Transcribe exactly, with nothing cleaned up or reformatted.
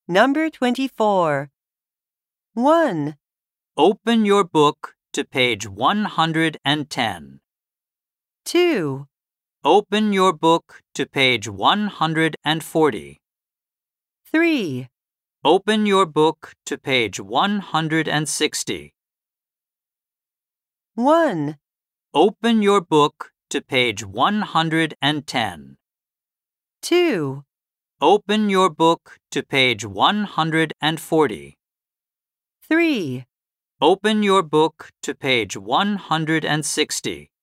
Number twenty-four. one. Open your book to page one hundred ten. two. Open your book to page one hundred forty. three. Open your book to page one hundred sixty. one. Open your book to page one hundred ten. two. Open your book to page one hundred forty. three. Open your book to page one hundred sixty.